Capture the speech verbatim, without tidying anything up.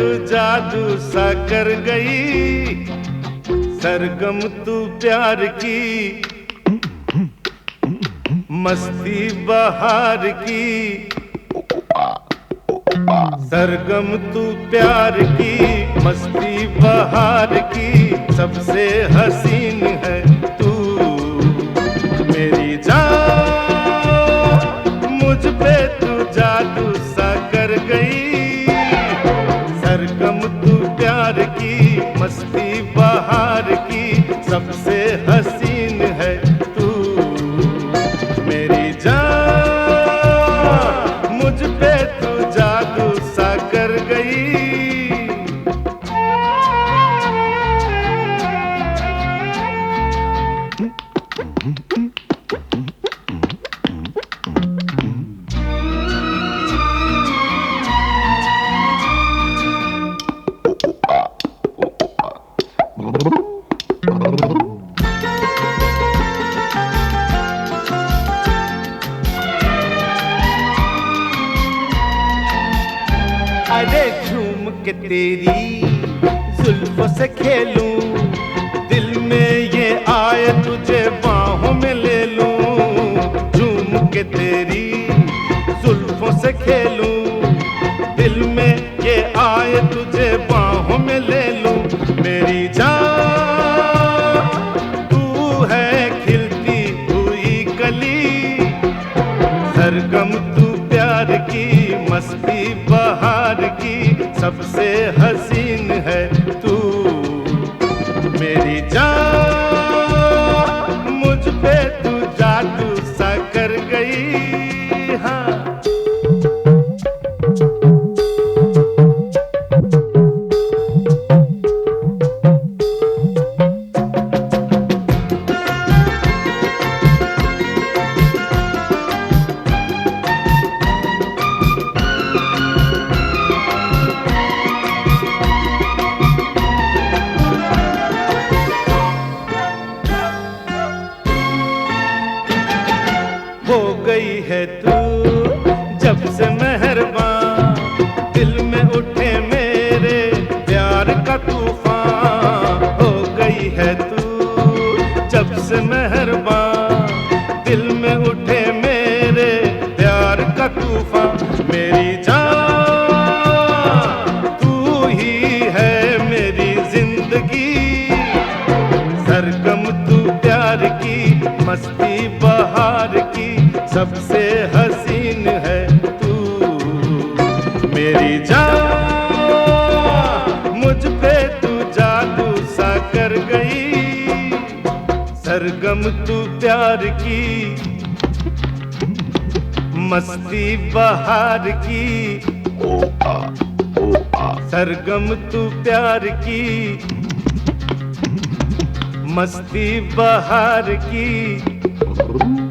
तू जादू सा कर गई, सरगम तू प्यार की, मस्ती बहार की। सरगम तू प्यार की, मस्ती बहार की, सबसे हसीन है तू मेरी जान। मुझ पे तू जादू सा कर गई, सरगम तू प्यार की, मस्ती बहार की, सबसे हसीन है तू मेरी जान। मुझ पे तू जादू सा कर गई। अरे झूम के तेरी जुल्फों से खेलूं, दिल में ये आए तुझे बाहों में ले लूं। झूम के तेरी जुल्फों से खेलूं, दिल में ये आए तुझे बाहों में ले लूं। मेरी जान तू है खिलती हुई कली, सरगम तू प्यार की, मस्ती बहार की, सबसे हसीन है तू मेरी जान। मुझ पे तू जादू सा कर गई। हाँ हो गई है तू जब से मेहरबान, दिल में उठे मेरे प्यार का तूफान। हो गई है तू जब से मेहरबान, दिल में उठे मेरे प्यार का तूफान। मेरी जान तू ही है मेरी जिंदगी, सरगम तू प्यार की, मस्ती बहार की, सबसे हसीन है तू मेरी जान। मुझ पे तू जादू सा कर गई, सरगम तू प्यार की, मस्ती बहार की, सरगम तू प्यार की, मस्ती बहार की।